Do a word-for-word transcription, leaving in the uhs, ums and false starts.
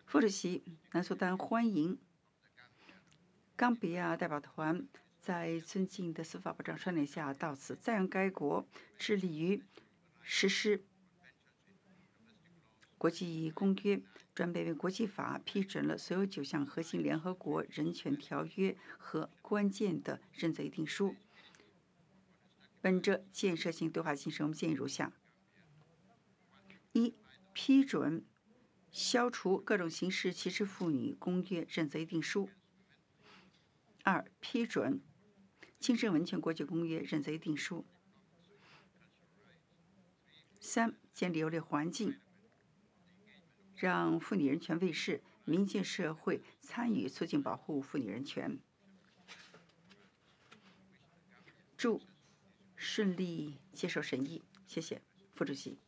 副主席，南苏丹欢迎冈比亚代表团在尊敬的司法部长率领下到此，赞扬该国致力于实施国际公约，专门为国际法批准了所有九项核心联合国人权条约和关键的认罪定书。本着建设性对话精神，我们建议如下：一、批准消除各种形式歧视妇女公约认罪定书；二、批准精神文权国际公约认罪定书；三、建立有利环境，让妇女人权卫士、民间社会参与促进保护妇女人权。祝顺利接受审议，谢谢副主席。